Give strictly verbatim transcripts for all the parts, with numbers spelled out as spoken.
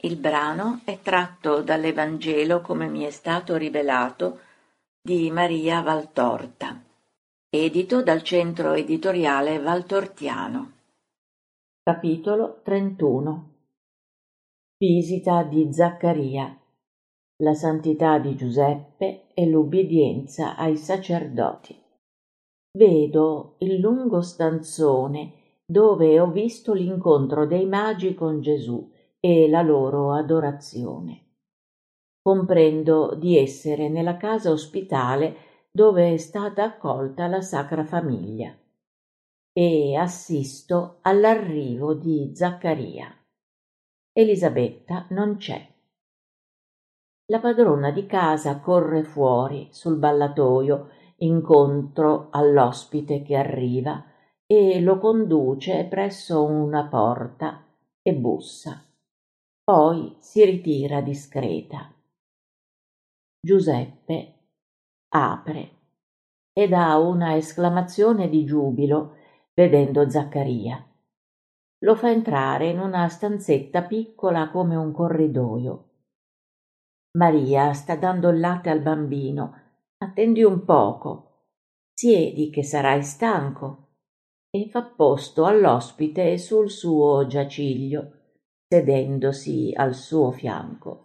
Il brano è tratto dall'Evangelo come mi è stato rivelato di Maria Valtorta, edito dal Centro Editoriale Valtortiano. Capitolo trentuno. Visita di Zaccaria, la santità di Giuseppe e l'ubbidienza ai sacerdoti. Vedo il lungo stanzone dove ho visto l'incontro dei magi con Gesù e la loro adorazione. Comprendo di essere nella casa ospitale dove è stata accolta la Sacra Famiglia e assisto all'arrivo di Zaccaria. Elisabetta non c'è. La padrona di casa corre fuori sul ballatoio incontro all'ospite che arriva e lo conduce presso una porta e bussa. Poi si ritira discreta. Giuseppe apre e dà una esclamazione di giubilo vedendo Zaccaria. Lo fa entrare in una stanzetta piccola come un corridoio. Maria sta dando il latte al bambino. Attendi un poco. Siedi che sarai stanco. E fa posto all'ospite sul suo giaciglio, sedendosi al suo fianco.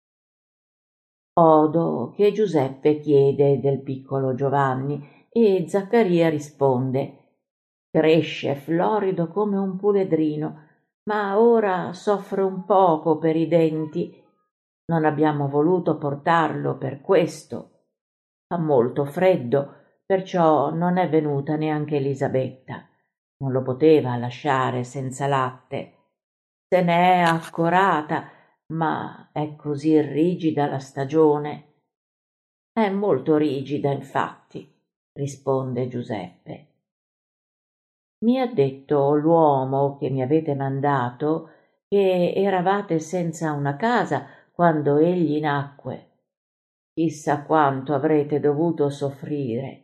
Odo che Giuseppe chiede del piccolo Giovanni e Zaccaria risponde: cresce florido come un puledrino, ma ora soffre un poco per i denti. Non abbiamo voluto portarlo per questo. Fa molto freddo, perciò non è venuta neanche Elisabetta. Non lo poteva lasciare senza latte. Se ne è accorata, ma è così rigida la stagione. È molto rigida, infatti, risponde Giuseppe. Mi ha detto l'uomo che mi avete mandato che eravate senza una casa quando egli nacque. Chissà quanto avrete dovuto soffrire.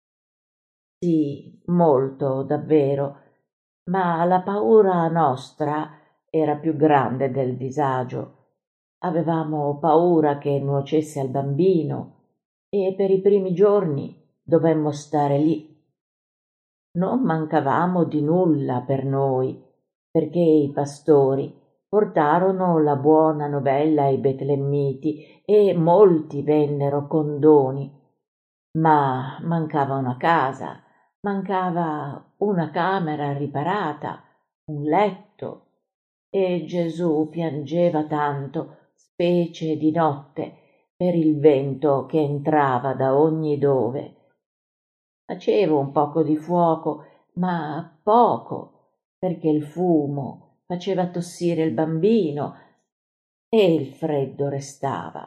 Sì, molto, davvero, ma la paura nostra era più grande del disagio. Avevamo paura che nuocesse al bambino e per i primi giorni dovemmo stare lì. Non mancavamo di nulla per noi, perché i pastori portarono la buona novella ai betlemmiti e molti vennero con doni, ma mancava una casa, mancava una camera riparata, un letto, e Gesù piangeva tanto, specie di notte, per il vento che entrava da ogni dove. Facevo un poco di fuoco, ma poco, perché il fumo faceva tossire il bambino e il freddo restava.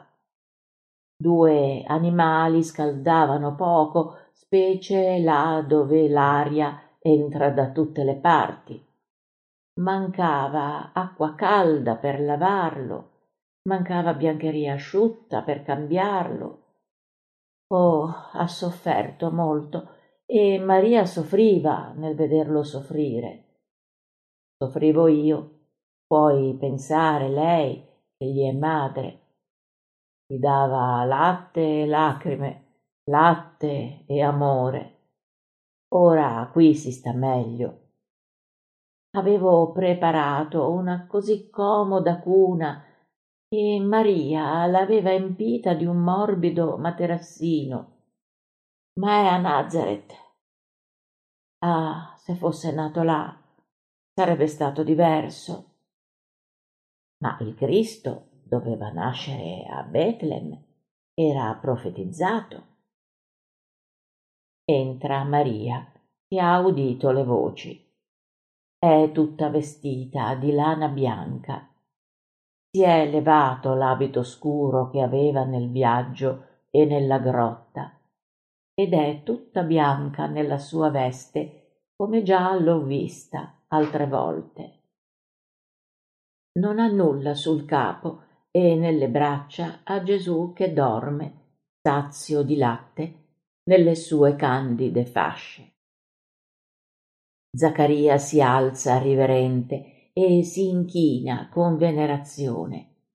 Due animali scaldavano poco, specie là dove l'aria entra da tutte le parti. Mancava acqua calda per lavarlo, mancava biancheria asciutta per cambiarlo. Oh, ha sofferto molto e Maria soffriva nel vederlo soffrire. Soffrivo io, puoi pensare lei che gli è madre. Gli dava latte e lacrime, latte e amore. Ora qui si sta meglio. Avevo preparato una così comoda cuna e Maria l'aveva empita di un morbido materassino. Ma è a Nazareth. Ah, se fosse nato là, sarebbe stato diverso. Ma il Cristo doveva nascere a Betlem, era profetizzato. Entra Maria, che ha udito le voci. È tutta vestita di lana bianca. Si è levato l'abito scuro che aveva nel viaggio e nella grotta, ed è tutta bianca nella sua veste, come già l'ho vista altre volte. Non ha nulla sul capo e nelle braccia ha Gesù che dorme, sazio di latte, nelle sue candide fasce. Zaccaria si alza riverente e si inchina con venerazione.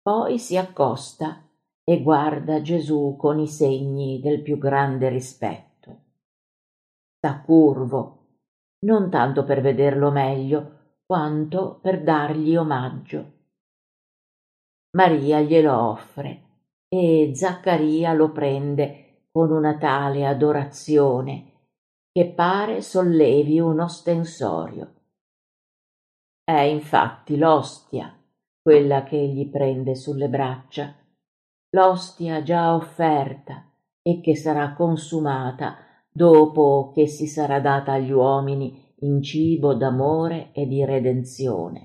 Poi si accosta e guarda Gesù con i segni del più grande rispetto. Sta curvo, non tanto per vederlo meglio, quanto per dargli omaggio. Maria glielo offre e Zaccaria lo prende con una tale adorazione che pare sollevi un ostensorio. È infatti l'ostia quella che egli prende sulle braccia, l'ostia già offerta e che sarà consumata dopo che si sarà data agli uomini in cibo d'amore e di redenzione.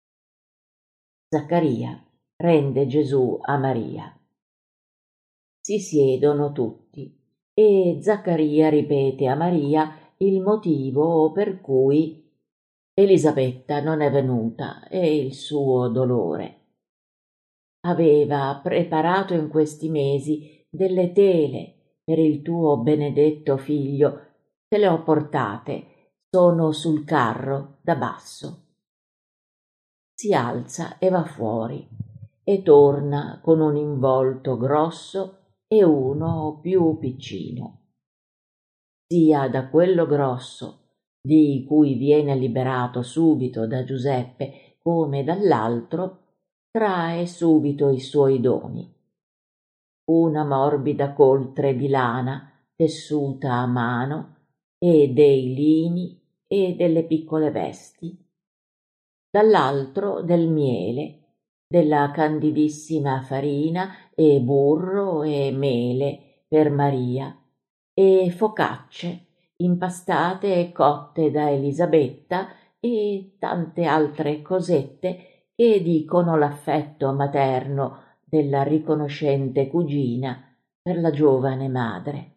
Zaccaria rende Gesù a Maria. Si siedono tutti e Zaccaria ripete a Maria il motivo per cui Elisabetta non è venuta e il suo dolore. Aveva preparato in questi mesi delle tele per il tuo benedetto figlio, te le ho portate, sono sul carro da basso. Si alza e va fuori e torna con un involto grosso e uno più piccino. Sia da quello grosso, di cui viene liberato subito da Giuseppe, come dall'altro, trae subito i suoi doni. Una morbida coltre di lana tessuta a mano e dei lini e delle piccole vesti, dall'altro del miele, della candidissima farina e burro e mele per Maria e focacce impastate e cotte da Elisabetta e tante altre cosette che dicono l'affetto materno della riconoscente cugina per la giovane madre.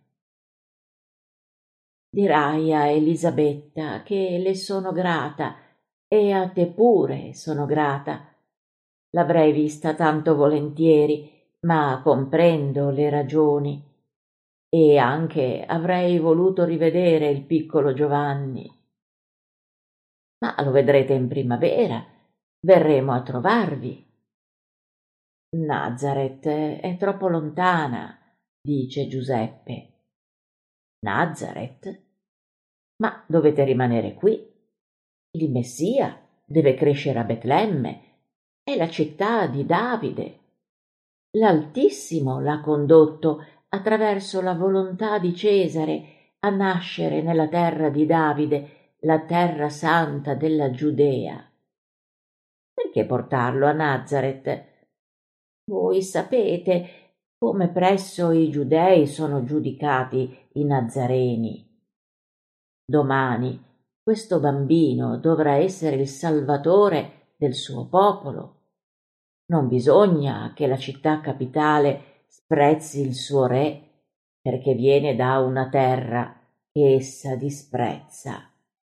Dirai a Elisabetta che le sono grata e a te pure sono grata. L'avrei vista tanto volentieri, ma comprendo le ragioni. E anche avrei voluto rivedere il piccolo Giovanni. Ma lo vedrete in primavera, verremo a trovarvi. Nazareth è troppo lontana, dice Giuseppe. Nazareth? Ma dovete rimanere qui. Il Messia deve crescere a Betlemme, è la città di Davide. L'Altissimo l'ha condotto attraverso la volontà di Cesare a nascere nella terra di Davide, la terra santa della Giudea. Perché portarlo a Nazareth? Voi sapete come presso i giudei sono giudicati i Nazareni. Domani questo bambino dovrà essere il salvatore del suo popolo. Non bisogna che la città capitale sprezzi il suo re perché viene da una terra che essa disprezza.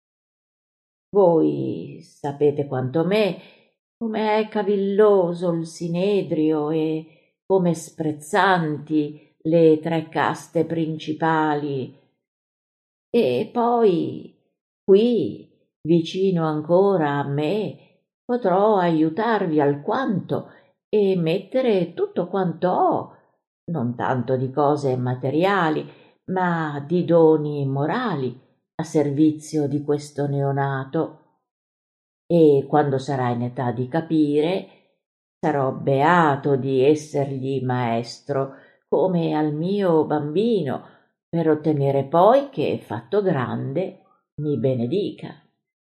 Voi sapete quanto me come è cavilloso il sinedrio e come sprezzanti le tre caste principali. E poi qui, vicino ancora a me, potrò aiutarvi alquanto e mettere tutto quanto ho, non tanto di cose materiali, ma di doni morali, a servizio di questo neonato. E quando sarà in età di capire, sarò beato di essergli maestro, come al mio bambino, per ottenere poi che, fatto grande, mi benedica.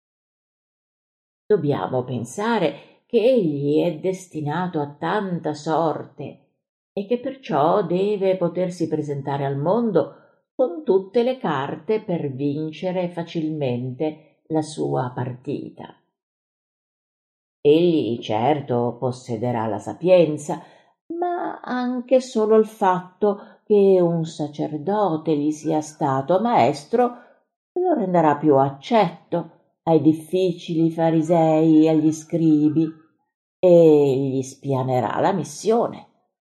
Dobbiamo pensare che egli è destinato a tanta sorte e che perciò deve potersi presentare al mondo con tutte le carte per vincere facilmente la sua partita. Egli certo possederà la sapienza, ma anche solo il fatto che un sacerdote gli sia stato maestro lo renderà più accetto ai difficili farisei e agli scribi e gli spianerà la missione.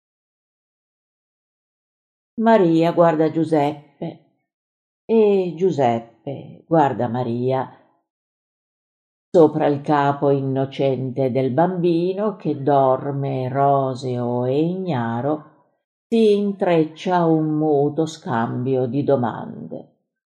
Maria guarda Giuseppe e Giuseppe guarda Maria. sopra il capo innocente del bambino che dorme roseo e ignaro si intreccia un muto scambio di domande.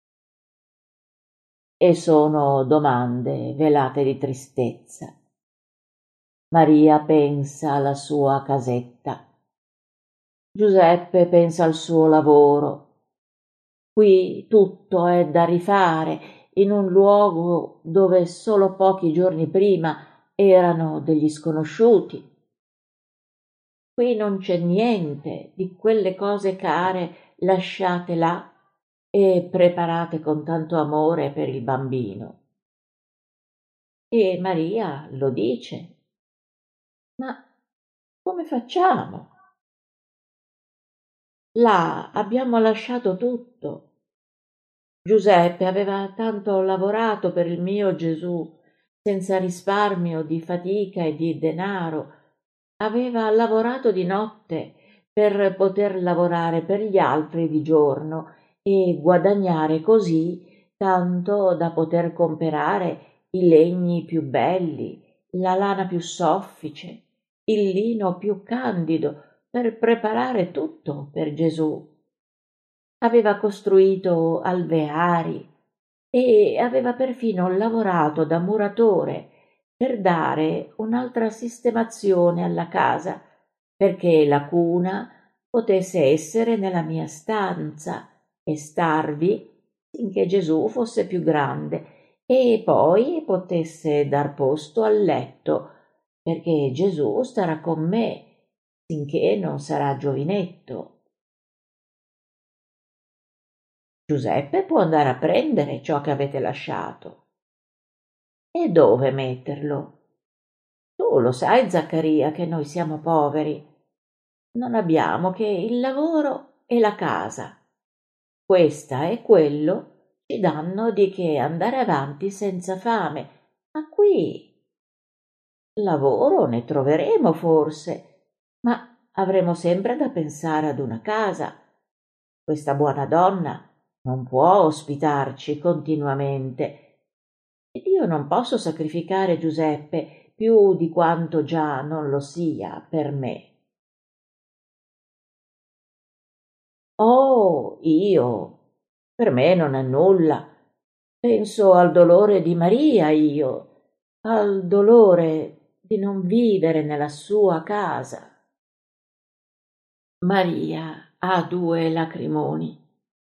E sono domande velate di tristezza. Maria pensa alla sua casetta. Giuseppe pensa al suo lavoro. Qui tutto è da rifare in un luogo dove solo pochi giorni prima erano degli sconosciuti. Qui non c'è niente di quelle cose care lasciate là e preparate con tanto amore per il bambino. E Maria lo dice. Ma come facciamo? Là abbiamo lasciato tutto. Giuseppe aveva tanto lavorato per il mio Gesù, senza risparmio di fatica e di denaro. Aveva lavorato di notte per poter lavorare per gli altri di giorno e guadagnare così tanto da poter comperare i legni più belli, la lana più soffice, il lino più candido per preparare tutto per Gesù. Aveva costruito alveari e aveva perfino lavorato da muratore per dare un'altra sistemazione alla casa, perché la cuna potesse essere nella mia stanza e starvi finché Gesù fosse più grande e poi potesse dar posto al letto, perché Gesù starà con me finché non sarà giovinetto. Giuseppe può andare a prendere ciò che avete lasciato. E dove metterlo? Tu lo sai, Zaccaria, che noi siamo poveri. Non abbiamo che il lavoro e la casa. Questa e quello ci danno di che andare avanti senza fame. Ma qui lavoro ne troveremo forse, ma avremo sempre da pensare ad una casa. Questa buona donna non può ospitarci continuamente ed io non posso sacrificare Giuseppe più di quanto già non lo sia per me. Oh, io, per me non è nulla. Penso al dolore di Maria io, al dolore di non vivere nella sua casa. Maria ha due lacrimoni.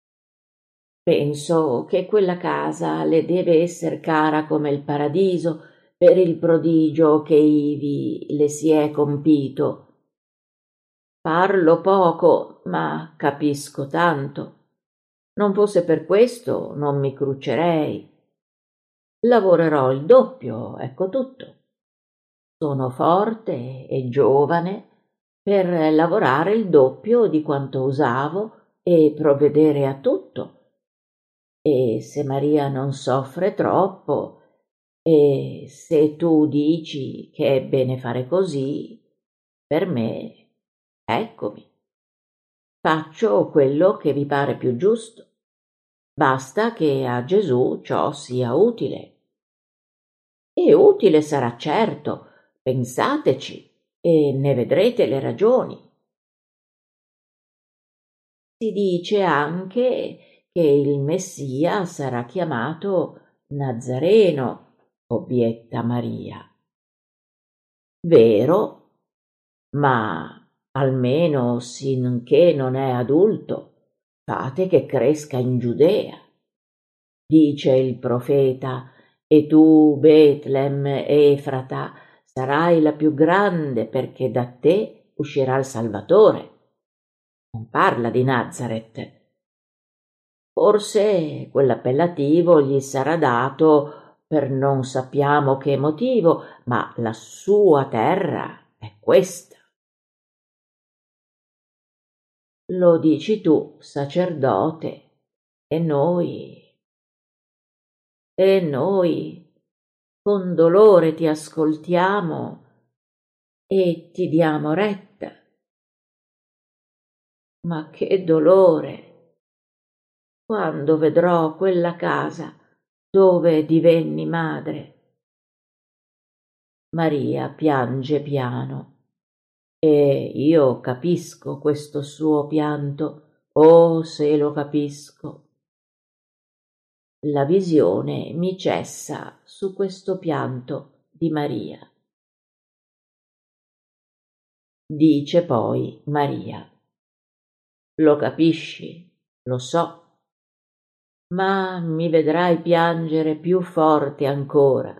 Penso che quella casa le deve esser cara come il paradiso per il prodigio che ivi le si è compito. Parlo poco, ma capisco tanto. Non fosse per questo non mi cruccerei. Lavorerò il doppio, ecco tutto. Sono forte e giovane per lavorare il doppio di quanto usavo e provvedere a tutto. E se Maria non soffre troppo, e se tu dici che è bene fare così, per me, eccomi. Faccio quello che vi pare più giusto. Basta che a Gesù ciò sia utile. E utile sarà certo, pensateci, e ne vedrete le ragioni. Si dice anche che il Messia sarà chiamato Nazareno, obietta Maria. Vero, ma almeno sinché non è adulto, fate che cresca in Giudea. Dice il profeta, e tu, Betlem Efrata, sarai la più grande perché da te uscirà il Salvatore. Non parla di Nazareth. Forse quell'appellativo gli sarà dato per non sappiamo che motivo, ma la sua terra è questa. Lo dici tu, sacerdote, e noi, e noi con dolore ti ascoltiamo e ti diamo retta. Ma che dolore! Quando vedrò quella casa dove divenni madre. Maria piange piano e io capisco questo suo pianto, oh se lo capisco. La visione mi cessa su questo pianto di Maria. Dice poi Maria: lo capisci, lo so, ma mi vedrai piangere più forte ancora.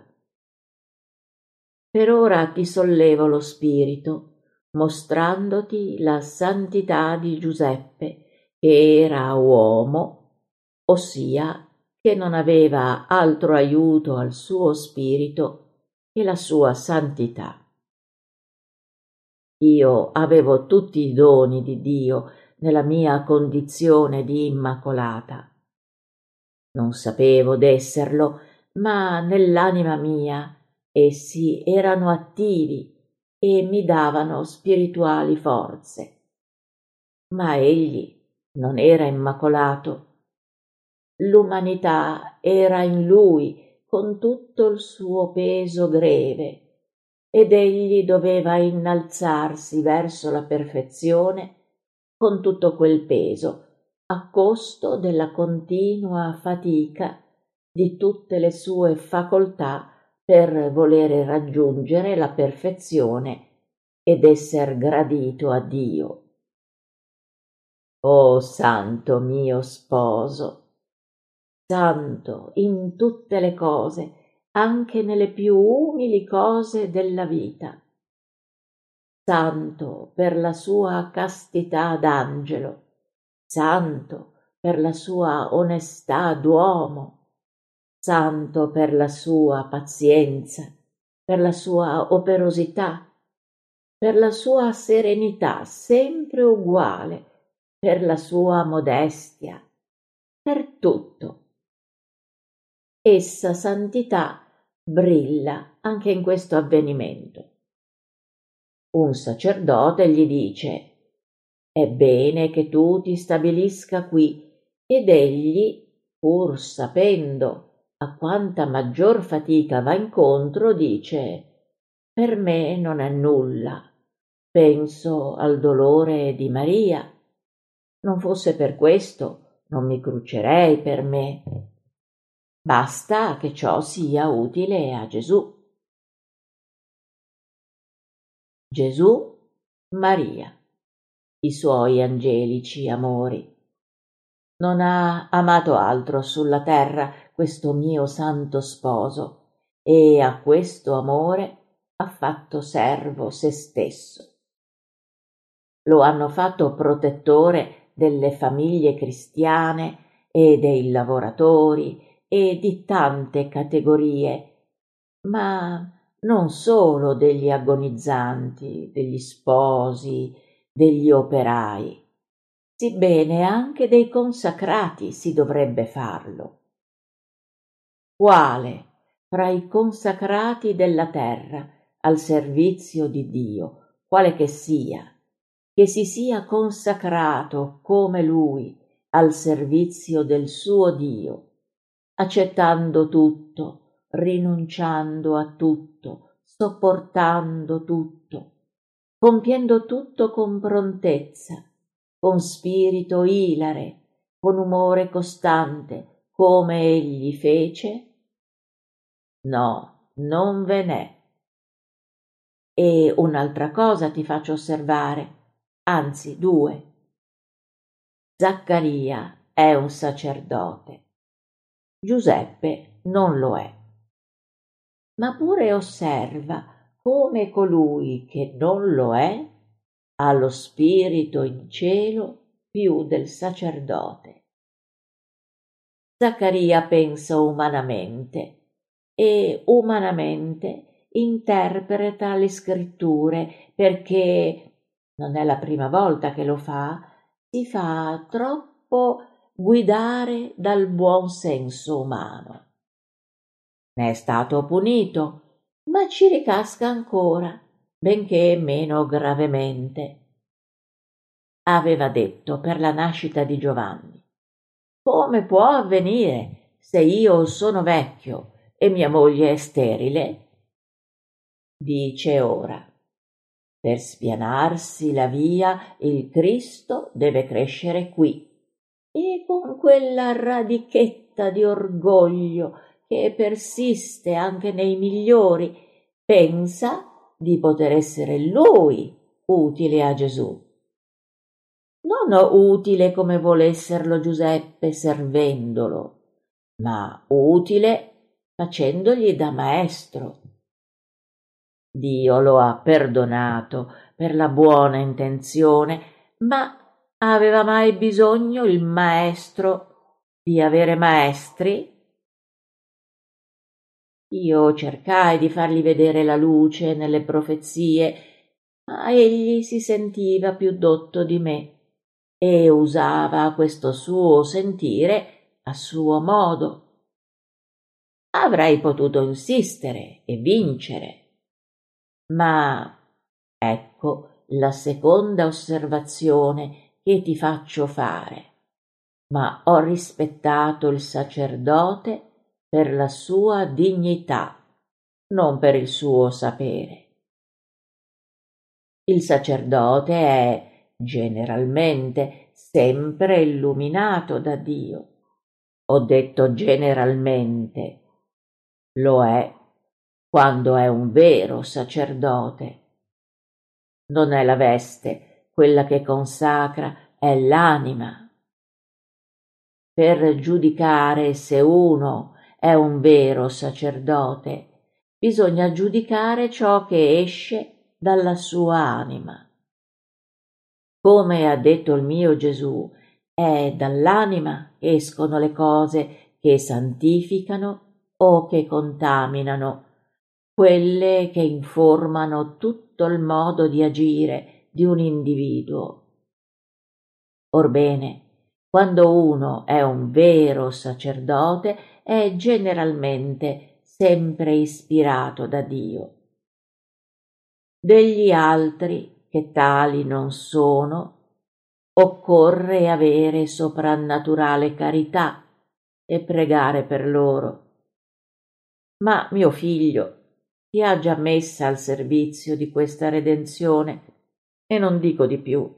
Per ora ti sollevo lo spirito, mostrandoti la santità di Giuseppe, che era uomo, ossia che non aveva altro aiuto al suo spirito che la sua santità. Io avevo tutti i doni di Dio nella mia condizione di immacolata. Non sapevo d'esserlo, ma nell'anima mia essi erano attivi e mi davano spirituali forze. Ma egli non era immacolato. L'umanità era in lui con tutto il suo peso greve, ed egli doveva innalzarsi verso la perfezione con tutto quel peso, a costo della continua fatica di tutte le sue facoltà per volere raggiungere la perfezione ed esser gradito a Dio. O santo mio sposo, santo in tutte le cose, anche nelle più umili cose della vita, santo per la sua castità d'angelo, santo per la sua onestà d'uomo, santo per la sua pazienza, per la sua operosità, per la sua serenità sempre uguale, per la sua modestia, per tutto. Essa santità brilla anche in questo avvenimento. Un sacerdote gli dice: è bene che tu ti stabilisca qui, ed egli, pur sapendo a quanta maggior fatica va incontro, dice: per me non è nulla, penso al dolore di Maria. Non fosse per questo non mi crucerei per me. Basta che ciò sia utile a Gesù. Gesù, Maria, i suoi angelici amori. Non ha amato altro sulla terra questo mio santo sposo, e a questo amore ha fatto servo se stesso. Lo hanno fatto protettore delle famiglie cristiane e dei lavoratori e di tante categorie, ma non solo degli agonizzanti, degli sposi, degli operai, sebbene anche dei consacrati si dovrebbe farlo. Quale fra i consacrati della terra al servizio di Dio, quale che sia, che si sia consacrato come lui al servizio del suo Dio, accettando tutto, rinunciando a tutto, sopportando tutto, compiendo tutto con prontezza, con spirito ilare, con umore costante, come egli fece? No, non ve n'è. E un'altra cosa ti faccio osservare, anzi due. Zaccaria è un sacerdote, Giuseppe non lo è. Ma pure osserva come colui che non lo è ha lo spirito in cielo più del sacerdote. Zaccaria pensa umanamente e umanamente interpreta le scritture, perché non è la prima volta che lo fa, si fa troppo guidare dal buon senso umano. Ne è stato punito, ma ci ricasca ancora, benché meno gravemente. Aveva detto per la nascita di Giovanni: come può avvenire se io sono vecchio e mia moglie è sterile? dice ora: per spianarsi la via il Cristo deve crescere qui, e con quella radichetta di orgoglio che persiste anche nei migliori, pensa di poter essere lui utile a Gesù. Non utile come vuole esserlo Giuseppe servendolo, ma utile facendogli da maestro. Dio lo ha perdonato per la buona intenzione, ma aveva mai bisogno il maestro di avere maestri? Io cercai di fargli vedere la luce nelle profezie, ma egli si sentiva più dotto di me e usava questo suo sentire a suo modo. Avrei potuto insistere e vincere, ma ecco la seconda osservazione che ti faccio fare. Ma ho rispettato il sacerdote per la sua dignità, non per il suo sapere. Il sacerdote è generalmente sempre illuminato da Dio. Ho detto generalmente, lo è quando è un vero sacerdote. Non è la veste quella che consacra, è l'anima. Per giudicare se uno è un vero sacerdote, bisogna giudicare ciò che esce dalla sua anima. Come ha detto il mio Gesù, è dall'anima che escono le cose che santificano o che contaminano, quelle che informano tutto il modo di agire di un individuo. Orbene, quando uno è un vero sacerdote è generalmente sempre ispirato da Dio. Degli altri, che tali non sono, occorre avere soprannaturale carità e pregare per loro. Ma mio figlio ti ha già messa al servizio di questa redenzione e non dico di più.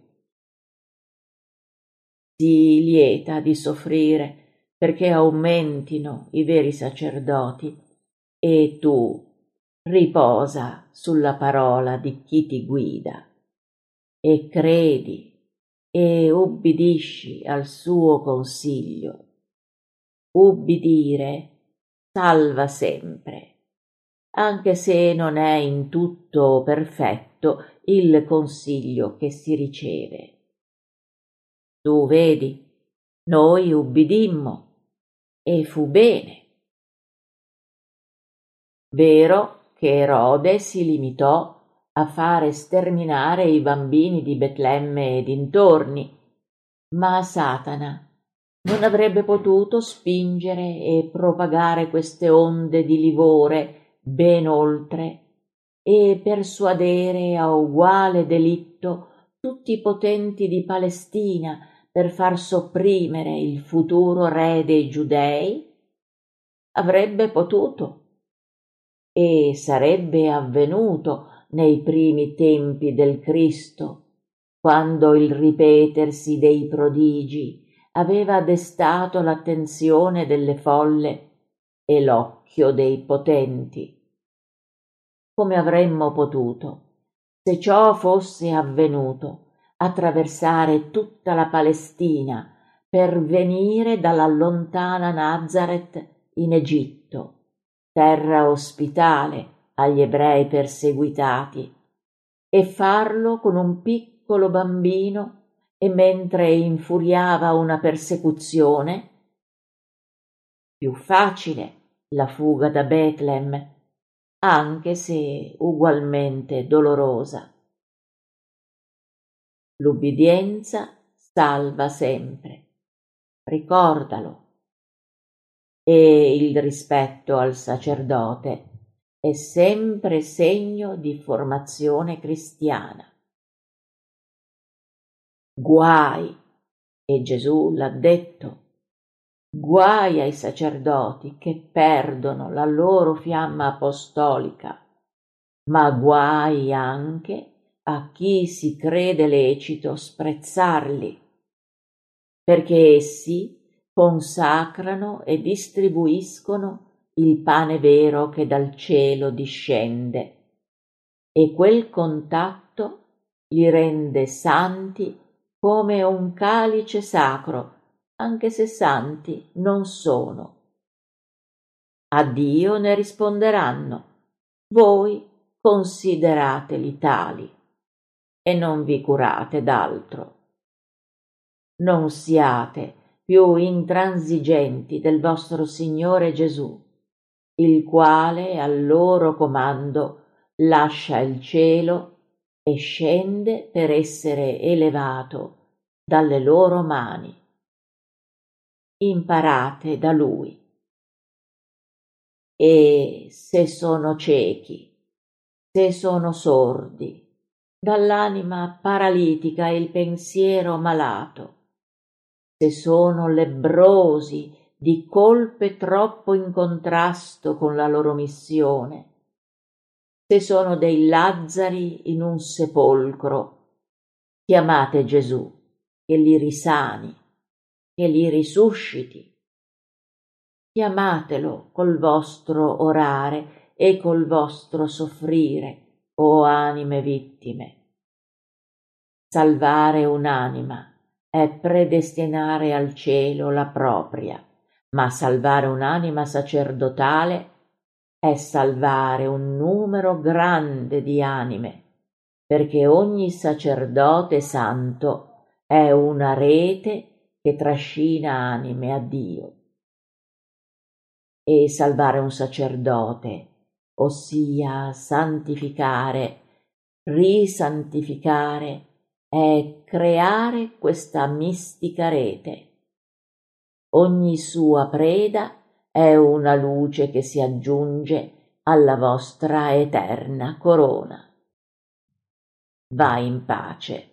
Sii lieta di soffrire perché aumentino i veri sacerdoti e tu riposa sulla parola di chi ti guida e credi e ubbidisci al suo consiglio. Ubbidire salva sempre, anche se non è in tutto perfetto il consiglio che si riceve. Tu vedi, noi ubbidimmo e fu bene. Vero che Erode si limitò a fare sterminare i bambini di Betlemme e dintorni, ma Satana non avrebbe potuto spingere e propagare queste onde di livore ben oltre e persuadere a uguale delitto tutti i potenti di Palestina per far sopprimere il futuro re dei Giudei? Avrebbe potuto e sarebbe avvenuto nei primi tempi del Cristo, quando il ripetersi dei prodigi aveva destato l'attenzione delle folle e l'occhio dei potenti. Come avremmo potuto, se ciò fosse avvenuto, attraversare tutta la Palestina per venire dalla lontana Nazareth in Egitto, terra ospitale agli ebrei perseguitati, e farlo con un piccolo bambino e mentre infuriava una persecuzione? Più facile la fuga da Betlem, anche se ugualmente dolorosa. L'ubbidienza salva sempre, ricordalo. E il rispetto al sacerdote è sempre segno di formazione cristiana. Guai, e Gesù l'ha detto, guai ai sacerdoti che perdono la loro fiamma apostolica ma guai anche a chi si crede lecito sprezzarli, perché essi consacrano e distribuiscono il pane vero che dal cielo discende, e quel contatto li rende santi come un calice sacro, anche se santi non sono. A Dio ne risponderanno: voi considerateli tali e non vi curate d'altro. Non siate più intransigenti del vostro Signore Gesù, il quale al loro comando lascia il cielo e scende per essere elevato dalle loro mani. Imparate da Lui. E se sono ciechi, se sono sordi, dall'anima paralitica e il pensiero malato, se sono lebbrosi di colpe troppo in contrasto con la loro missione, se sono dei Lazzari in un sepolcro, chiamate Gesù che li risani, che li risusciti. Chiamatelo col vostro orare e col vostro soffrire, o anime vittime. Salvare un'anima è predestinare al cielo la propria, ma salvare un'anima sacerdotale è salvare un numero grande di anime, perché ogni sacerdote santo è una rete che trascina anime a Dio. E salvare un sacerdote, ossia santificare, risantificare, è creare questa mistica rete. Ogni sua preda è una luce che si aggiunge alla vostra eterna corona. Va in pace.